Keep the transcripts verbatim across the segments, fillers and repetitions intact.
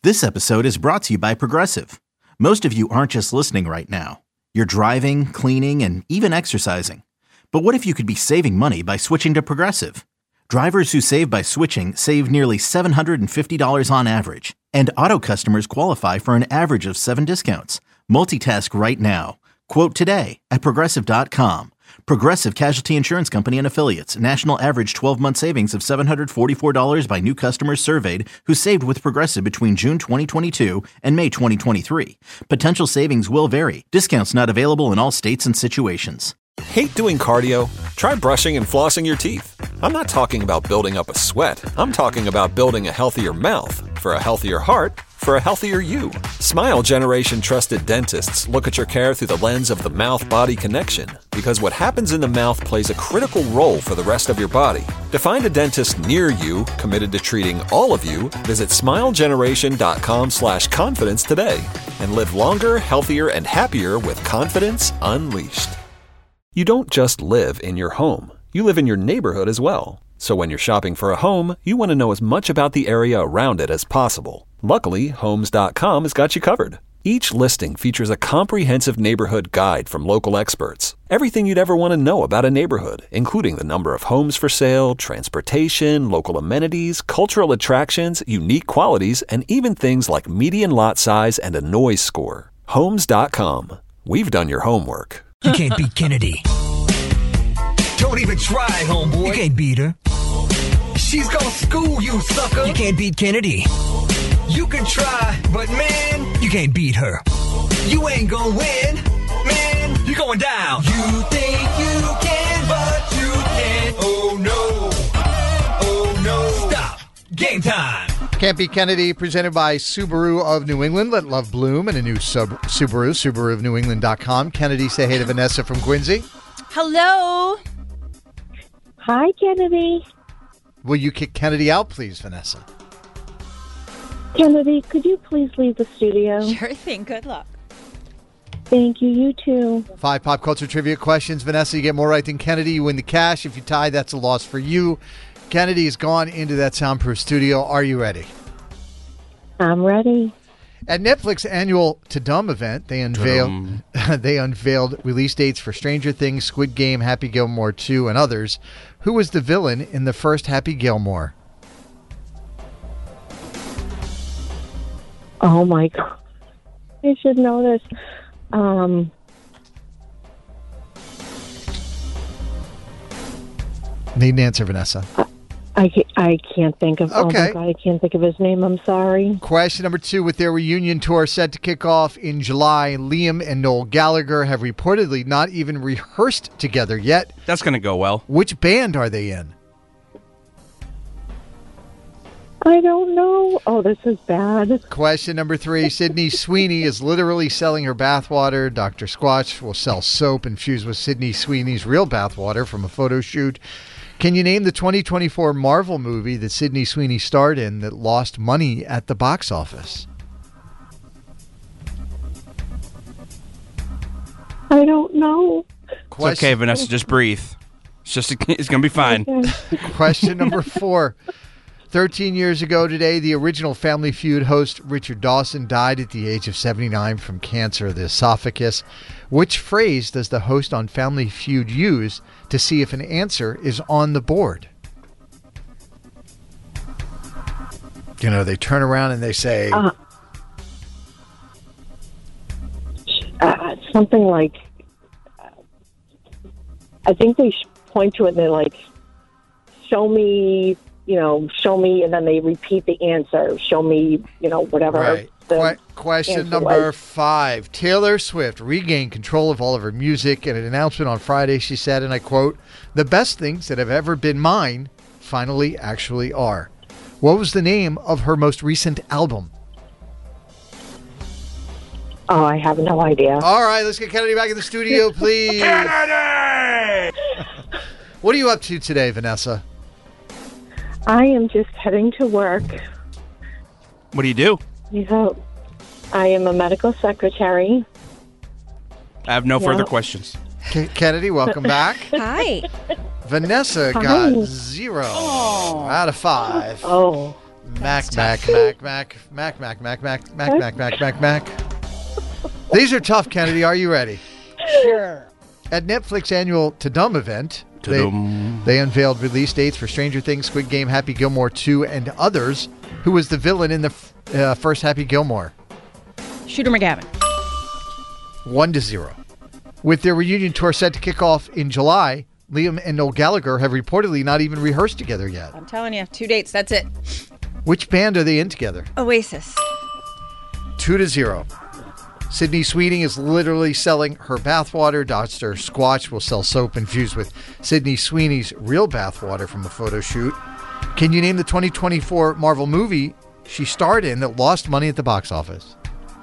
This episode is brought to you by Progressive. Most of you aren't just listening right now. You're driving, cleaning, and even exercising. But what if you could be saving money by switching to Progressive? Drivers who save by switching save nearly seven hundred fifty dollars on average. And auto customers qualify for an average of seven discounts. Multitask right now. Quote today at Progressive dot com. Progressive Casualty Insurance Company and Affiliates. National average twelve-month savings of seven hundred forty-four dollars by new customers surveyed who saved with Progressive between June twenty twenty-two and May twenty twenty-three. Potential savings will vary. Discounts not available in all states and situations. Hate doing cardio? Try brushing and flossing your teeth. I'm not talking about building up a sweat. I'm talking about building a healthier mouth. For a healthier heart, for a healthier you. Smile Generation trusted dentists look at your care through the lens of the mouth-body connection, because what happens in the mouth plays a critical role for the rest of your body. To find a dentist near you committed to treating all of you, visit smilegeneration.com slash confidence today and live longer, healthier, and happier with confidence unleashed. You don't just live in your home. You live in your neighborhood as well. So when you're shopping for a home, you want to know as much about the area around it as possible. Luckily, Homes dot com has got you covered. Each listing features a comprehensive neighborhood guide from local experts. Everything you'd ever want to know about a neighborhood, including the number of homes for sale, transportation, local amenities, cultural attractions, unique qualities, and even things like median lot size and a noise score. Homes dot com. We've done your homework. You can't beat Kennedy. Don't even try, homeboy. You can't beat her. She's gonna school you, sucker. You can't beat Kennedy. You can try, but man, you can't beat her. You ain't gonna win, man. You're going down. You think you can, but you can't. Oh no. Oh no. Stop. Game time. Can't Beat Kennedy, presented by Subaru of New England. Let love bloom in a new sub- Subaru, Subaru of New England dot com. Kennedy, say hey to Vanessa from Quincy. Hello. Hi, Kennedy. Will you kick Kennedy out, please, Vanessa? Kennedy, could you please leave the studio? Sure thing. Good luck. Thank you. You too. Five pop culture trivia questions. Vanessa, you get more right than Kennedy. You win the cash. If you tie, that's a loss for you. Kennedy has gone into that soundproof studio. Are you ready? I'm ready. At Netflix's annual To Dumb event, they unveiled they unveiled release dates for Stranger Things, Squid Game, Happy Gilmore two, and others. Who was the villain in the first Happy Gilmore? Oh my God! I should know this. Um, Need an answer, Vanessa. I can't, I can't think of. Okay. Oh my God! I can't think of his name. I'm sorry. Question number two. With their reunion tour set to kick off in July, Liam and Noel Gallagher have reportedly not even rehearsed together yet. That's going to go well. Which band are they in? I don't know. Oh, this is bad. Question number three. Sydney Sweeney is literally selling her bathwater. Doctor Squatch will sell soap infused with Sydney Sweeney's real bathwater from a photo shoot. Can you name the twenty twenty-four Marvel movie that Sydney Sweeney starred in that lost money at the box office? I don't know. Question- it's okay, Vanessa. Just breathe. It's just it's going to be fine. Okay. Question number four. Thirteen years ago today, the original Family Feud host Richard Dawson died at the age of seventy-nine from cancer of the esophagus. Which phrase does the host on Family Feud use to see if an answer is on the board? You know, they turn around and they say... Uh, uh, something like... Uh, I think they point to it and they're like, show me... you know, show me, and then they repeat the answer. Show me, you know, whatever. Right. the Qu- question answer number was. five. Taylor Swift regained control of all of her music. In an announcement on Friday, she said, and I quote, "The best things that have ever been mine finally actually are." What was the name of her most recent album? Oh, I have no idea. All right, let's get Kennedy back in the studio, please. Kennedy! What are you up to today, Vanessa? I am just heading to work. What do you do? Yeah, I am a medical secretary. I have no Yeah. further questions. K- Kennedy, welcome back. Hi. Vanessa Hi. got zero Oh. out of five. Oh, Mac, Mac, Mac, Mac, Mac, Mac, Mac, Mac, Mac, Mac, Mac, Mac, Mac. These are tough, Kennedy. Are you ready? Sure. At Netflix annual Ta-Dum event, they, Ta-dum. they unveiled release dates for Stranger Things, Squid Game, Happy Gilmore two, and others. Who was the villain in the f- uh, first Happy Gilmore? Shooter McGavin. One to zero. With their reunion tour set to kick off in July, Liam and Noel Gallagher have reportedly not even rehearsed together yet. I'm telling you, two dates. That's it. Which band are they in together? Oasis. Two to zero. Sydney Sweeney is literally selling her bathwater. Doctor Squatch will sell soap infused with Sydney Sweeney's real bathwater from a photo shoot. Can you name the twenty twenty-four Marvel movie she starred in that lost money at the box office?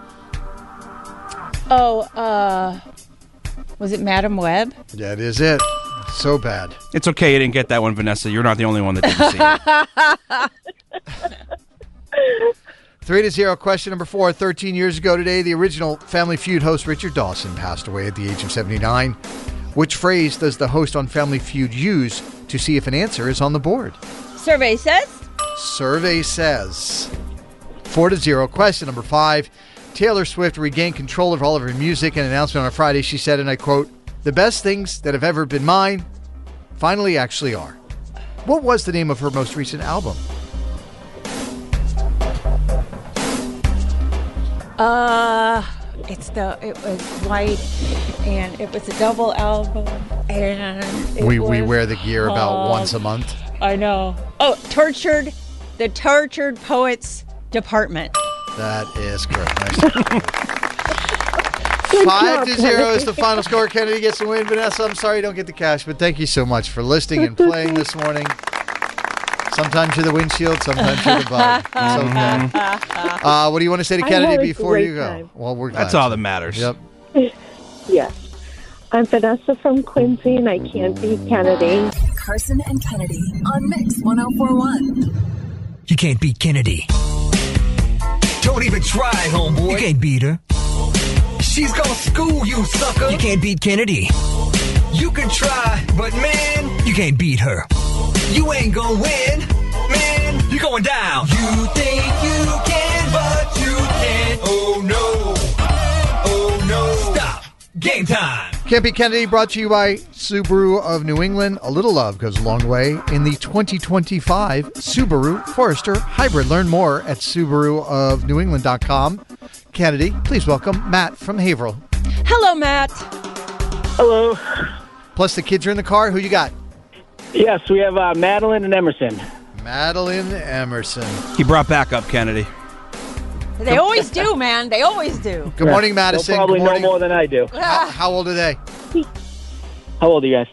Oh, uh, was it Madam Web? That is it. So bad. It's okay you didn't get that one, Vanessa. You're not the only one that didn't see it. Three to zero. Question number four. Thirteen years ago today, the original Family Feud host Richard Dawson passed away at the age of seventy-nine. Which phrase does the host on Family Feud use to see if an answer is on the board? Survey says. Survey says. Four to zero. Question number five. Taylor Swift regained control of all of her music. In an announcement on Friday, she said, and I quote, "The best things that have ever been mine finally actually are." What was the name of her most recent album? Uh, it's the, it was white, and it was a double album, and it We, we was wear the gear about called- once a month. I know. Oh, Tortured, the Tortured Poets Department. That is correct. Nice. Five to zero is the final score. Kennedy gets the win. Vanessa, I'm sorry you don't get the cash, but thank you so much for listening and playing this morning. Sometimes you're the windshield, sometimes you're the bug. It's okay. Uh, what do you want to say to I Kennedy had a before great you go? time. Well, we're glad. That's all that matters. Yep. Yes. I'm Vanessa from Quincy, and I can't beat Kennedy. Carson and Kennedy on Mix one oh four point one. You can't beat Kennedy. Don't even try, homeboy. You can't beat her. She's gonna school you, sucker. You can't beat Kennedy. You can try, but man, You can't beat her. you ain't gonna win. Man, you're going down. You think you can, but you can't. Oh no. Oh no. Stop. Game time. Can't Beat Kennedy brought to you by Subaru of New England. A little love goes a long way in the twenty twenty-five Subaru Forester Hybrid. Learn more at Subaru of New England dot com. Kennedy, please welcome Matt from Haverhill. Hello, Matt. Hello. Plus the kids are in the car. Who you got? Yes, we have uh, Madeline and Emerson. Madeline Emerson. He brought back up Kennedy. They always do, man. They always do. Good morning, Madison. They'll probably Good morning. know more than I do. How, how old are they? How old are you guys?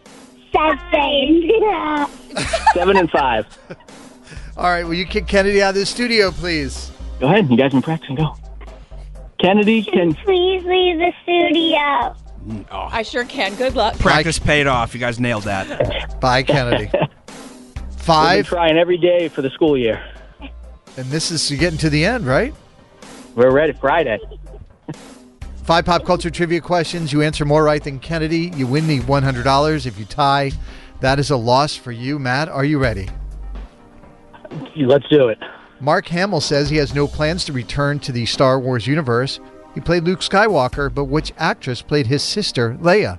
Seven. Seven and five. All right, will you kick Kennedy out of the studio, please? Go ahead. You guys been practicing. Go. Kennedy can. Please leave the studio. I sure can. Good luck. Practice paid off. You guys nailed that. Bye, Kennedy. We've been Five, trying every day for the school year. and this is you're getting to the end, right? We're ready. Friday. Five pop culture trivia questions. You answer more right than Kennedy, you win the one hundred dollars. If you tie, that is a loss for you. Matt, are you ready? Let's do it. Mark Hamill says he has no plans to return to the Star Wars universe. He played Luke Skywalker, but which actress played his sister, Leia?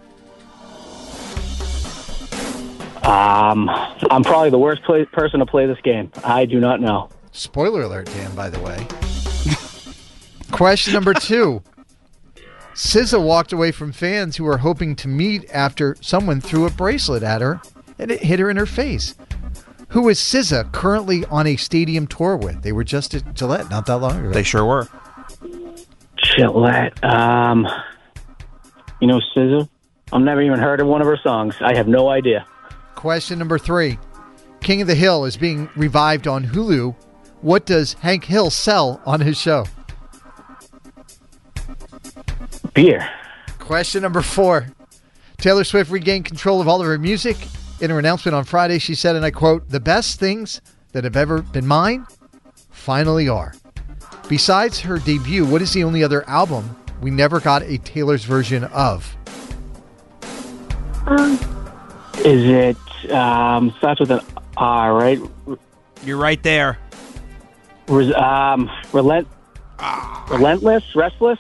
Um, I'm probably the worst play- person to play this game. I do not know. Spoiler alert, Dan, by the way. Question number two. S Z A walked away from fans who were hoping to meet after someone threw a bracelet at her and it hit her in her face. Who is S Z A currently on a stadium tour with? They were just at Gillette not that long ago. They sure were. Gillette. Um, you know, S Z A? I've never even heard of one of her songs. I have no idea. Question number three. King of the Hill is being revived on Hulu. What does Hank Hill sell on his show? Beer. Question number four. Taylor Swift regained control of all of her music. In her announcement on Friday, she said, and I quote, "The best things that have ever been mine finally are." Besides her debut, what is the only other album we never got a Taylor's version of? Um, Is it, um, starts with an R, right? You're right there. Res- um, relent, relentless, restless.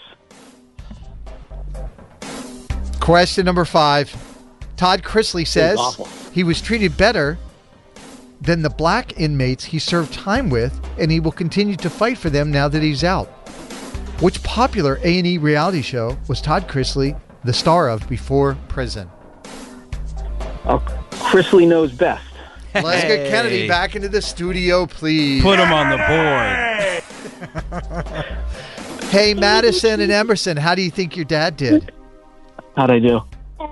Question number five. Todd Chrisley says awful. he was treated better than the black inmates he served time with, and he will continue to fight for them now that he's out. Which popular A and E reality show was Todd Chrisley the star of before prison? Oh, Chrisley knows best. Let's get Hey. Kennedy back into the studio, please. Put him on the board. Hey, Madison and Emerson, how do you think your dad did? How'd I do?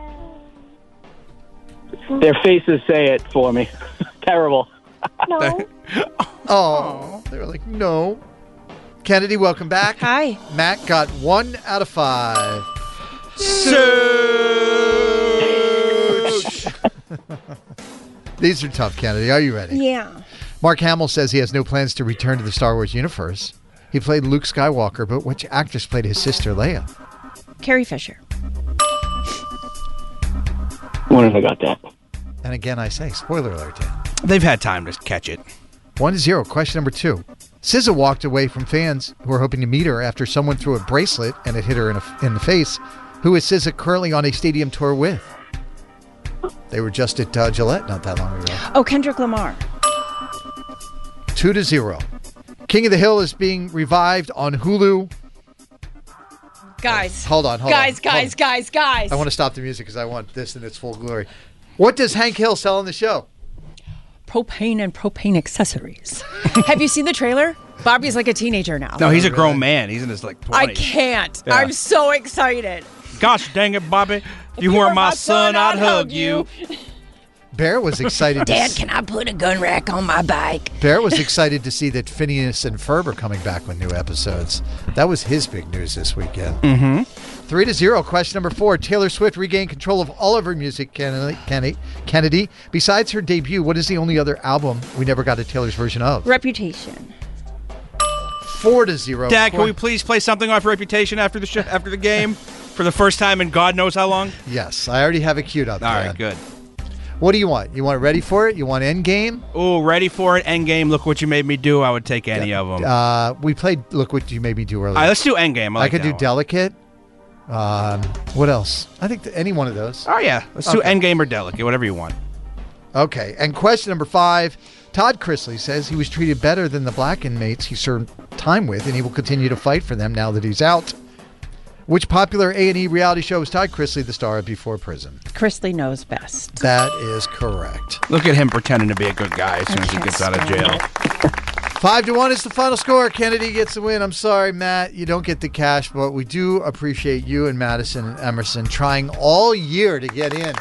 Their faces say it for me. Terrible. No. Oh, they were like, no. Kennedy, welcome back. Hi. Matt got one out of five. These are tough, Kennedy. Are you ready? Yeah. Mark Hamill says he has no plans to return to the Star Wars universe. He played Luke Skywalker, but which actress played his sister, Leia? Carrie Fisher. When have I got that? And again, I say, spoiler alert. Dan. They've had time to catch it. One to zero. Question number two. S Z A walked away from fans who were hoping to meet her after someone threw a bracelet and it hit her in, a, in the face. Who is S Z A currently on a stadium tour with? They were just at uh, Gillette not that long ago. Oh, Kendrick Lamar. Two to zero. King of the Hill is being revived on Hulu. Guys. Hold on, hold guys, on. Guys, hold on. guys, guys, I want to stop the music because I want this in its full glory. What does Hank Hill sell on the show? Propane and propane accessories. Have you seen the trailer? Bobby's like a teenager now. No, he's a really? grown man. He's in his like I twenties. can't. Yeah. I'm so excited. Gosh dang it, Bobby. If you were my son, I'd hug you. Bear was excited. to Dad, s- can I put a gun rack on my bike? Bear was excited to see that Phineas and Ferb are coming back with new episodes. That was his big news this weekend. Mm-hmm. Three to zero. Question number four. Taylor Swift regained control of all of her music. Kennedy, Kennedy, Kennedy. Besides her debut, what is the only other album we never got a Taylor's version of? Reputation. Four to zero. Dad, can Four- we please play something off Reputation after the sh- after the game for the first time in God knows how long? Yes, I already have it queued up. All Dan. right, good. What do you want? You want ready for it? You want Endgame? Oh, ready for it? Endgame. Look what you made me do. I would take any of them. Uh, we played Look What You Made Me Do earlier. All right, let's do Endgame. I, I like could that do one. Delicate. Um, what else? I think th- any one of those. Oh yeah, let's do Okay. Endgame or Delicate, whatever you want. Okay, and question number five. Todd Chrisley says he was treated better than the black inmates he served time with, and he will continue to fight for them now that he's out. Which popular A and E reality show was Todd Chrisley the star of before prison? Chrisley knows best. That is correct. Look at him pretending to be a good guy as soon as he can't gets out of stand jail. Five to one is the final score. Kennedy gets the win. I'm sorry, Matt. You don't get the cash, but we do appreciate you and Madison and Emerson trying all year to get in.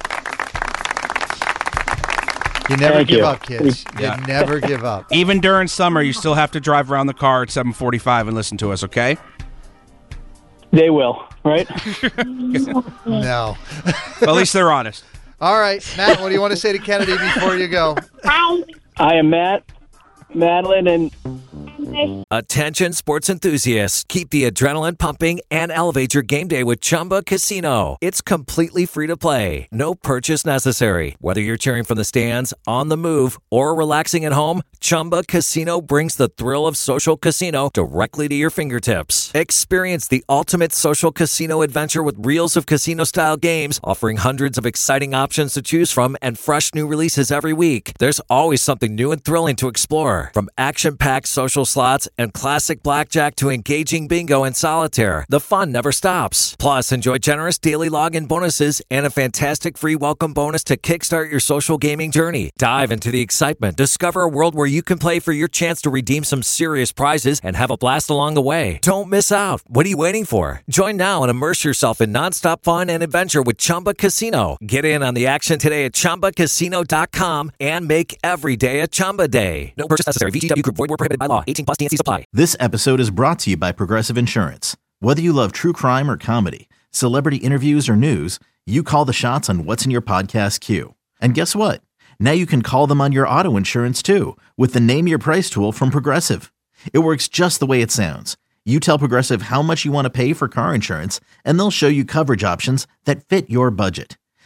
You never Thank give you. up, kids. Yeah. You never give up. Even during summer, you still have to drive around the car at seven forty-five and listen to us, okay? They will, right? No. At least they're honest. All right, Matt, what do you want to say to Kennedy before you go? I am Matt, Madeline, and Attention sports enthusiasts. Keep the adrenaline pumping and elevate your game day with Chumba Casino. It's completely free to play. No purchase necessary. Whether you're cheering from the stands, on the move, or relaxing at home, Chumba Casino brings the thrill of social casino directly to your fingertips. Experience the ultimate social casino adventure with reels of casino-style games, offering hundreds of exciting options to choose from and fresh new releases every week. There's always something new and thrilling to explore. From action-packed social slots and classic blackjack to engaging bingo and solitaire, the fun never stops. Plus, enjoy generous daily login bonuses and a fantastic free welcome bonus to kickstart your social gaming journey. Dive into the excitement. Discover a world where you can play for your chance to redeem some serious prizes and have a blast along the way. Don't miss out. What are you waiting for? Join now and immerse yourself in nonstop fun and adventure with Chumba Casino. Get in on the action today at chumba casino dot com and make every day a Chumba day. No purchase necessary. V G W Group. Void where prohibited by law. eighteen plus. T N Cs apply. This episode is brought to you by Progressive Insurance. Whether you love true crime or comedy, celebrity interviews or news, you call the shots on what's in your podcast queue. And guess what? Now you can call them on your auto insurance too with the Name Your Price tool from Progressive. It works just the way it sounds. You tell Progressive how much you want to pay for car insurance, and they'll show you coverage options that fit your budget.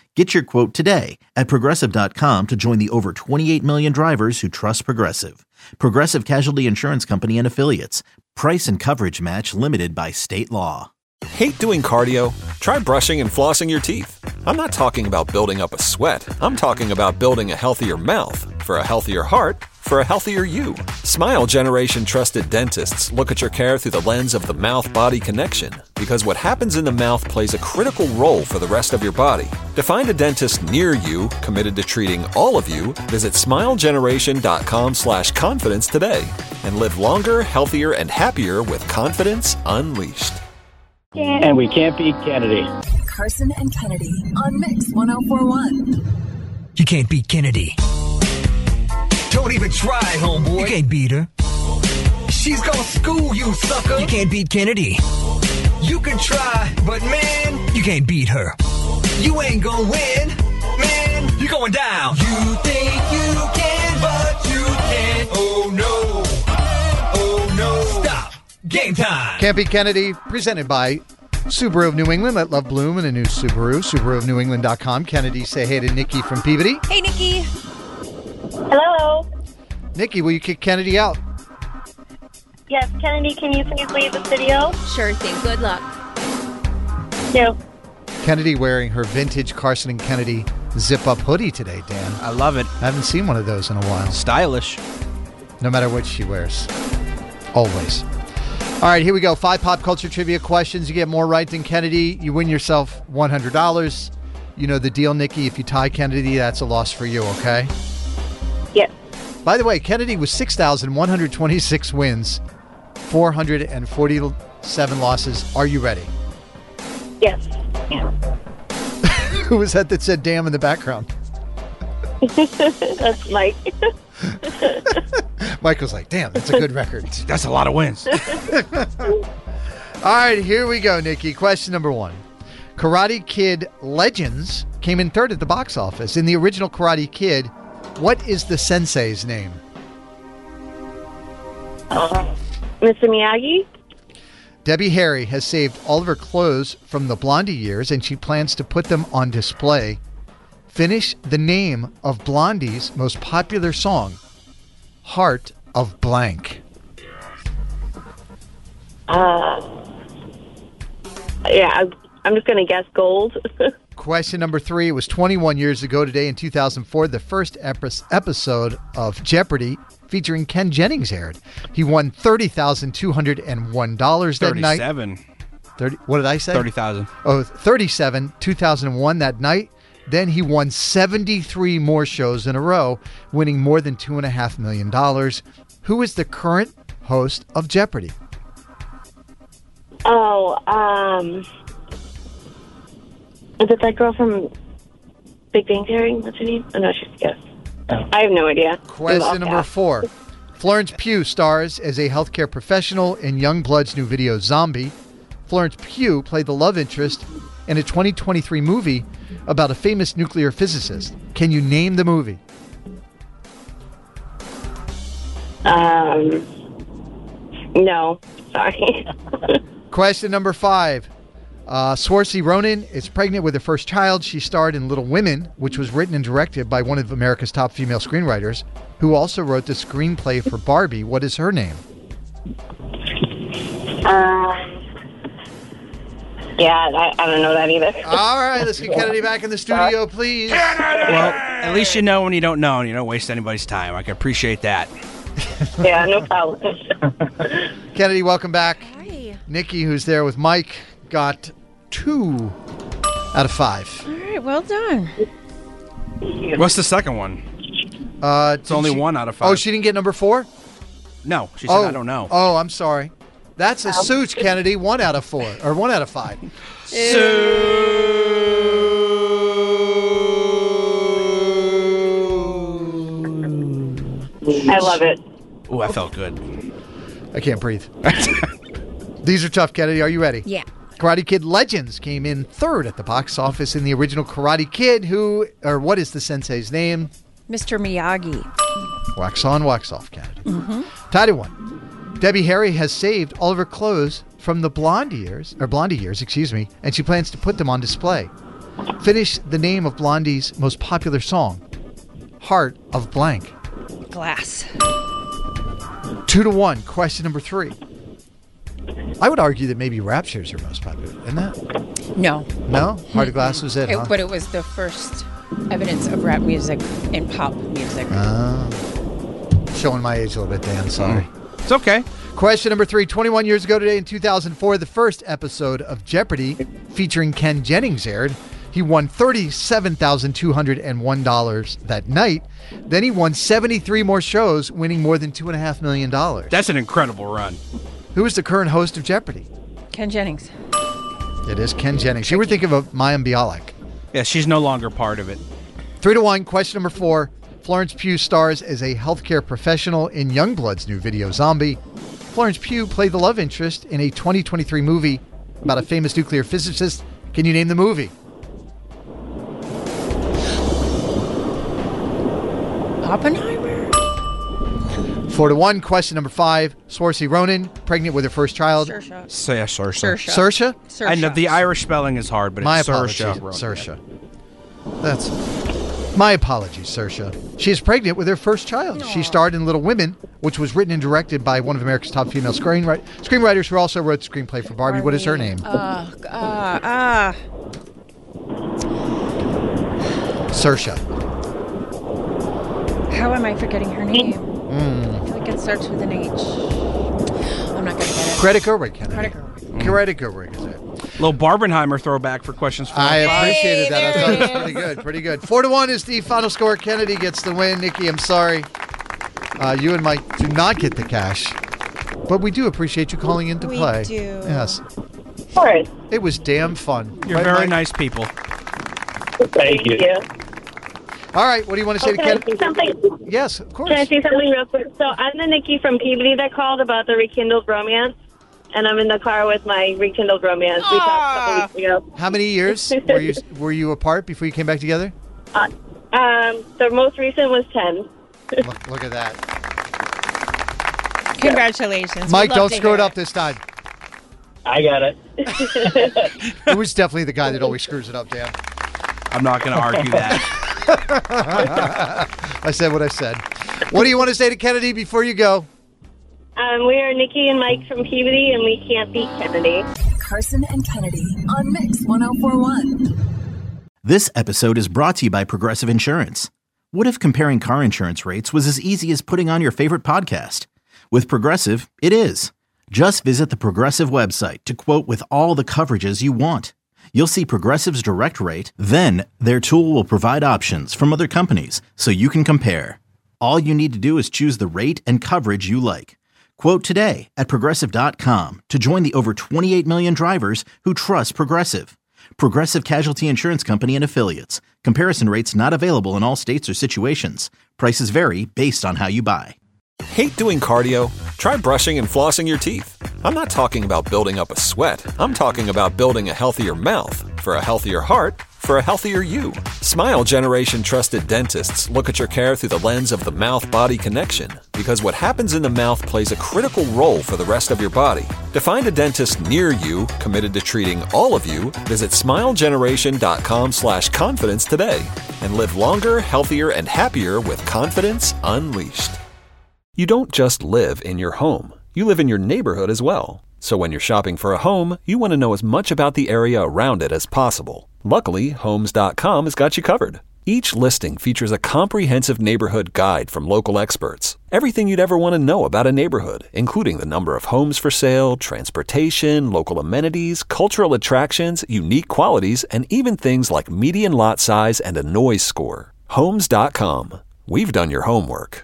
Get your quote today at Progressive dot com to join the over twenty-eight million drivers who trust Progressive. Progressive Casualty Insurance Company and Affiliates. Price and coverage match limited by state law. Hate doing cardio? Try brushing and flossing your teeth. I'm not talking about building up a sweat. I'm talking about building a healthier mouth. For a healthier heart, for a healthier you. Smile Generation trusted dentists look at your care through the lens of the mouth-body connection, because what happens in the mouth plays a critical role for the rest of your body. To find a dentist near you committed to treating all of you, visit smilegeneration.com slash confidence today and live longer, healthier, and happier with confidence unleashed. And we can't beat Kennedy. Carson and Kennedy on Mix one oh four one. You can't beat Kennedy. Don't even try, homeboy. You can't beat her. She's gonna school you, sucker. You can't beat Kennedy. You can try, but man, You can't beat her. you ain't gonna win. Man, you're going down. You think you can, but you can't. Oh no. Oh no. Stop. Game time. Can't Beat Kennedy, presented by Subaru of New England. Let love bloom in a new Subaru. Subaru of New England dot com. Kennedy, say hey to Nikki from Peabody. Hey, Nikki. Hello. Nikki, will you kick Kennedy out? Yes, Kennedy, can you please leave the studio? Sure thing. Good luck. No. Kennedy wearing her vintage Carson and Kennedy zip-up hoodie today, Dan. I love it. I haven't seen one of those in a while. Stylish. No matter what she wears. Always. All right, here we go. Five pop culture trivia questions. You get more right than Kennedy, you win yourself one hundred dollars. You know the deal, Nikki. If you tie Kennedy, that's a loss for you, okay? Yes. By the way, Kennedy was six thousand one hundred twenty-six wins, four hundred forty-seven losses. Are you ready? Yes. Who was that that said damn in the background? That's Mike. Mike was like, damn, that's a good record. That's a lot of wins. All right, here we go, Nikki. Question number one. Karate Kid Legends came in third at the box office. In the original Karate Kid, what is the sensei's name? Uh, Mister Miyagi? Debbie Harry has saved all of her clothes from the Blondie years, and she plans to put them on display. Finish the name of Blondie's most popular song, Heart of Blank. Uh, yeah, I'm, I'm just going to guess gold. Question number three. It was twenty-one years ago today in two thousand four, the first epis- episode of Jeopardy featuring Ken Jennings aired. He won thirty thousand two hundred one dollars that night. thirty-seven. thirty, what did I say? thirty thousand. Oh, thirty-seven, two thousand one that night. Then he won seventy-three more shows in a row, winning more than two point five million dollars. Who is the current host of Jeopardy? Oh, um... Is it that girl from Big Bang Theory? What's her name? Oh, no, she's a guest. I have no idea. Question number four. Florence Pugh stars as a healthcare professional in Youngblood's new video, Zombie. Florence Pugh played the love interest in a twenty twenty-three movie about a famous nuclear physicist. Can you name the movie? Um, no, sorry. Question number five. Uh, Saoirse Ronan is pregnant with her first child. She starred in Little Women, which was written and directed by one of America's top female screenwriters, who also wrote the screenplay for Barbie. What is her name? Um, yeah, I, I don't know that either. All right, let's get Kennedy back in the studio, please. Well, at least you know when you don't know, and you don't waste anybody's time. I can appreciate that. Yeah, no problem. Kennedy, welcome back. Hi. Nikki, who's there with Mike, got two out of five. All right, well done. What's the second one? Uh, It's only she- one out of five. Oh, she didn't get number four? No, she said Oh, I don't know. Oh, I'm sorry. That's a suit, Kennedy. One out of four, or one out of five. I love it. Oh, I felt good. I can't breathe. These are tough, Kennedy. Are you ready? Yeah. Karate Kid Legends came in third at the box office in the original Karate Kid. Who, or what is the sensei's name? Mister Miyagi. Wax on, wax off, Kennedy. Mm-hmm. Tied at one. Debbie Harry has saved all of her clothes from the Blondie years, or Blondie years, excuse me, and she plans to put them on display. Finish the name of Blondie's most popular song. Heart of blank. Glass. Two to one. Question number three. I would argue that maybe Rapture's your most popular, isn't that? No. No? Heart of Glass was it, It- huh? But it was the first evidence of rap music and pop music. Ah. Showing my age a little bit, Dan. Sorry. It's okay. Question number three. twenty-one years ago today in two thousand four, the first episode of Jeopardy featuring Ken Jennings aired. He won thirty-seven thousand two hundred one dollars that night. Then he won seventy-three more shows, winning more than two point five million dollars. That's an incredible run. Who is the current host of Jeopardy? Ken Jennings. It is Ken Jennings. You were thinking of Mayim Bialik. Yeah, she's no longer part of it. Three to one. Question number four. Florence Pugh stars as a healthcare professional in Youngblood's new video Zombie. Florence Pugh played the love interest in a twenty twenty-three movie about a famous nuclear physicist. Can you name the movie? Oppenheimer. Four to one. Question number five. Saoirse Ronan, pregnant with her first child. Saoirse. So, yeah, Saoirse. Saoirse. Saoirse? I know the Irish spelling is hard, but My it's apologies. Saoirse. Saoirse. That's my apologies, Saoirse. She is pregnant with her first child. She starred in Little Women, which was written and directed by one of America's top female screenwri- screenwriters who also wrote the screenplay for Barbie. What is her name? Uh, uh, uh. Saoirse. How am I forgetting her name? Mm. I feel like it starts with an H. I'm not going to get it. Greta Gerwig, Kennedy. Greta Gerwig. Greta Gerwig is it. Little Barbenheimer throwback for questions four I and five. appreciated that. I there thought it it was is. pretty good. Pretty good. Four to one is the final score. Kennedy gets the win. Nikki, I'm sorry. Uh, you and Mike do not get the cash, but we do appreciate you calling in to We play. do. Yes. All right. It was damn fun. You're Right, very Mike? nice people. Thank you. All right. What do you want to say Oh, to can I Kennedy? say something? Yes, of course. Can I say something real quick? So I'm the Nikki from Peabody that called about the rekindled romance, and I'm in the car with my rekindled romance. We talked a couple weeks ago. How many years were you were you apart before you came back together? Uh, um, the most recent was ten. Look, look at that. Congratulations. Mike, We'd love don't to screw hear it up this time. I got it. It was definitely the guy that always screws it up, Dan. I'm not going to argue that. I said what I said. What do you want to say to Kennedy before you go? Um, we are Nikki and Mike from Peabody, and we can't beat Kennedy. Carson and Kennedy on Mix one oh four point one. This episode is brought to you by Progressive Insurance. What if comparing car insurance rates was as easy as putting on your favorite podcast? With Progressive, it is. Just visit the Progressive website to quote with all the coverages you want. You'll see Progressive's direct rate, then their tool will provide options from other companies so you can compare. All you need to do is choose the rate and coverage you like. Quote today at Progressive dot com to join the over twenty-eight million drivers who trust Progressive. Progressive Casualty Insurance Company and Affiliates. Comparison rates not available in all states or situations. Prices vary based on how you buy. Hate doing cardio? Try brushing and flossing your teeth. I'm not talking about building up a sweat. I'm talking about building a healthier mouth. For a healthier heart, for a healthier you. Smile Generation trusted dentists look at your care through the lens of the mouth-body connection, because what happens in the mouth plays a critical role for the rest of your body. To find a dentist near you committed to treating all of you, visit smilegeneration.com slash confidence today and live longer, healthier, and happier with confidence unleashed. You don't just live in your home. You live in your neighborhood as well. So when you're shopping for a home, you want to know as much about the area around it as possible. Luckily, Homes dot com has got you covered. Each listing features a comprehensive neighborhood guide from local experts. Everything you'd ever want to know about a neighborhood, including the number of homes for sale, transportation, local amenities, cultural attractions, unique qualities, and even things like median lot size and a noise score. Homes dot com. We've done your homework.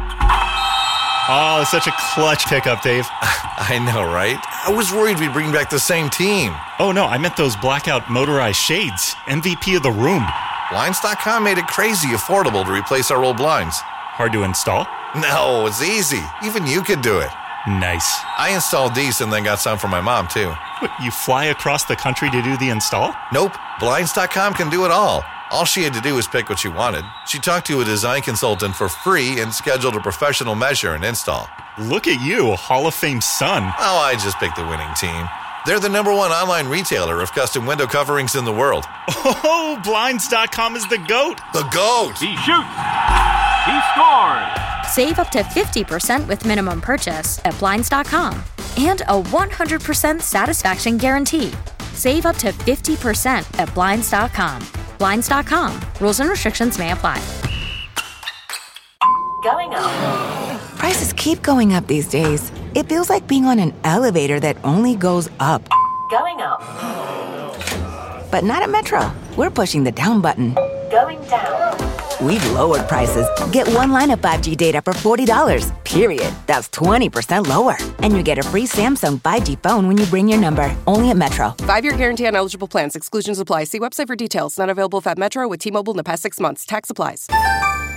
Oh, such a clutch pickup, Dave. I know, right? I was worried we'd bring back the same team. Oh, no, I meant those blackout motorized shades. M V P of the room. Blinds dot com made it crazy affordable to replace our old blinds. Hard to install? No, it's easy. Even you could do it. Nice. I installed these and then got some for my mom, too. What, you fly across the country to do the install? Nope. Blinds dot com can do it all. All she had to do was pick what she wanted. She talked to a design consultant for free and scheduled a professional measure and install. Look at you, Hall of Fame son. Oh, I just picked the winning team. They're the number one online retailer of custom window coverings in the world. Oh, Blinds dot com is the GOAT. The GOAT. He shoots. He scores. Save up to fifty percent with minimum purchase at Blinds dot com. And a one hundred percent satisfaction guarantee. Save up to fifty percent at Blinds dot com. Blinds dot com. Rules and restrictions may apply. Going up. Prices keep going up these days. It feels like being on an elevator that only goes up. Going up. But not at Metro. We're pushing the down button. Going down. We've lowered prices. Get one line of five G data for forty dollars. Period. That's twenty percent lower. And you get a free Samsung five G phone when you bring your number. Only at Metro. Five-year guarantee on eligible plans. Exclusions apply. See website for details. Not available if at Metro with T-Mobile in the past six months. Tax applies.